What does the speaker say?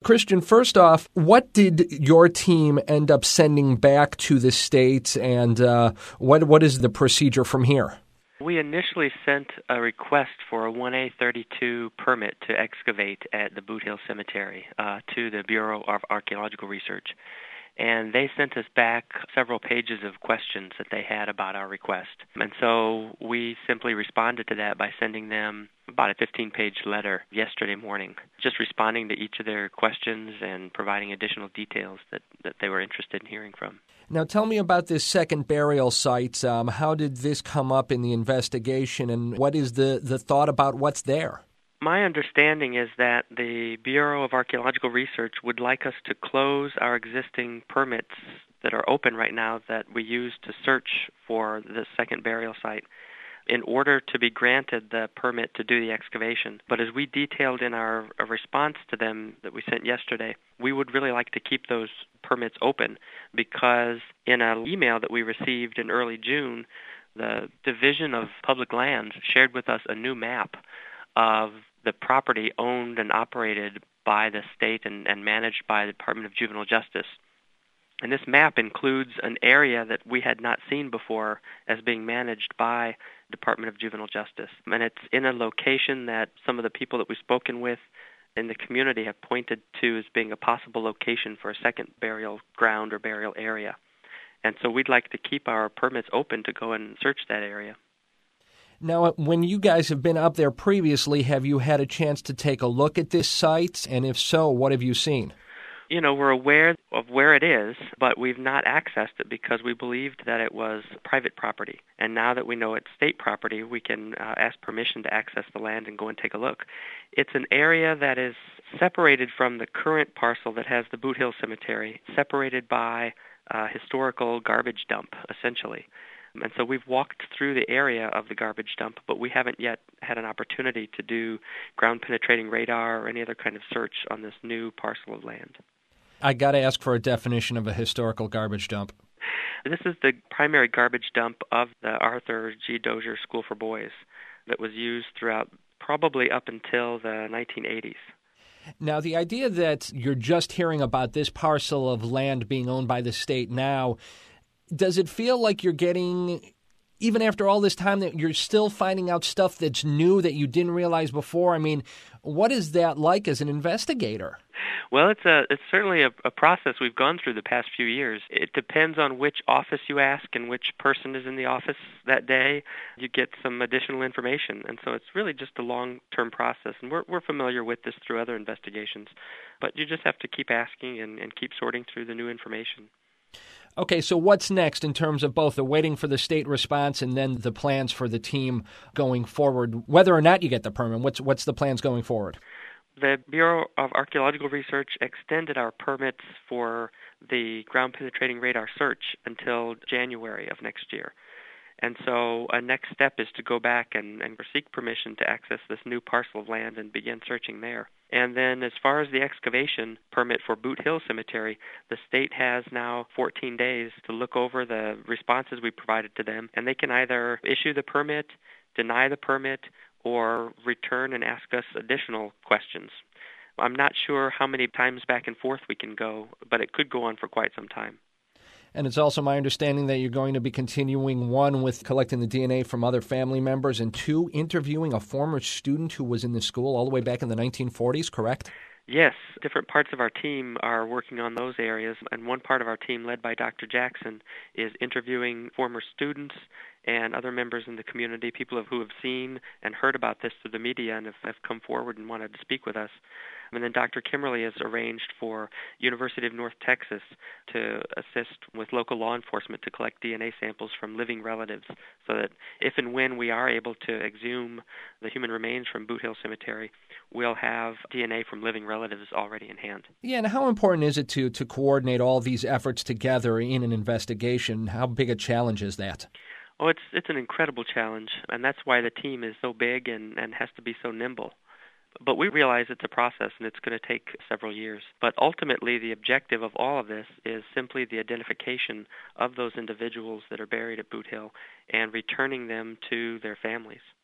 Christian, first off, what did your team end up sending back to the state, and what is the procedure from here? We initially sent a request for a 1A32 permit to excavate at the Boot Hill Cemetery to the Bureau of Archaeological Research. And they sent us back several pages of questions that they had about our request. And so we simply responded to that by sending them about a 15-page letter yesterday morning, just responding to each of their questions and providing additional details that they were interested in hearing from. Now tell me about this second burial site. How did this come up in the investigation, and what is the thought about what's there? My understanding is that the Bureau of Archaeological Research would like us to close our existing permits that are open right now that we use to search for the second burial site in order to be granted the permit to do the excavation. But as we detailed in our response to them that we sent yesterday, we would really like to keep those permits open because in an email that we received in early June, the Division of Public Lands shared with us a new map of the property owned and operated by the state and managed by the Department of Juvenile Justice. And this map includes an area that we had not seen before as being managed by the Department of Juvenile Justice. And it's in a location that some of the people that we've spoken with in the community have pointed to as being a possible location for a second burial ground or burial area. And so we'd like to keep our permits open to go and search that area. Now, when you guys have been up there previously, have you had a chance to take a look at this site? And if so, what have you seen? You know, we're aware of where it is, but we've not accessed it because we believed that it was private property. And now that we know it's state property, we can ask permission to access the land and go and take a look. It's an area that is separated from the current parcel that has the Boot Hill Cemetery, separated by a historical garbage dump, essentially. And so we've walked through the area of the garbage dump, but we haven't yet had an opportunity to do ground-penetrating radar or any other kind of search on this new parcel of land. I got to ask for a definition of a historical garbage dump. This is the primary garbage dump of the Arthur G. Dozier School for Boys that was used throughout probably up until the 1980s. Now, the idea that you're just hearing about this parcel of land being owned by the state now, does it feel like you're getting, even after all this time, that you're still finding out stuff that's new that you didn't realize before? I mean, what is that like as an investigator? Well, it's certainly a process we've gone through the past few years. It depends on which office you ask and which person is in the office that day. You get some additional information, and so it's really just a long-term process. And we're familiar with this through other investigations, but you just have to keep asking and keep sorting through the new information. Okay, so what's next in terms of both the waiting for the state response and then the plans for the team going forward, whether or not you get the permit? What's the plans going forward? The Bureau of Archaeological Research extended our permits for the ground-penetrating radar search until January of next year. And so a next step is to go back and seek permission to access this new parcel of land and begin searching there. And then as far as the excavation permit for Boot Hill Cemetery, the state has now 14 days to look over the responses we provided to them, and they can either issue the permit, deny the permit, or return and ask us additional questions. I'm not sure how many times back and forth we can go, but it could go on for quite some time. And it's also my understanding that you're going to be continuing, one, with collecting the DNA from other family members, and two, interviewing a former student who was in the school all the way back in the 1940s, correct? Yes, different parts of our team are working on those areas, and one part of our team, led by Dr. Jackson, is interviewing former students and other members in the community, people who have seen and heard about this through the media and have come forward and wanted to speak with us. And then Dr. Kimmerly has arranged for University of North Texas to assist with local law enforcement to collect DNA samples from living relatives so that if and when we are able to exhume the human remains from Boot Hill Cemetery, we'll have DNA from living relatives already in hand. Yeah, and how important is it to coordinate all these efforts together in an investigation? How big a challenge is that? Oh, it's an incredible challenge, and that's why the team is so big and has to be so nimble. But we realize it's a process and it's going to take several years. But ultimately, the objective of all of this is simply the identification of those individuals that are buried at Boot Hill and returning them to their families.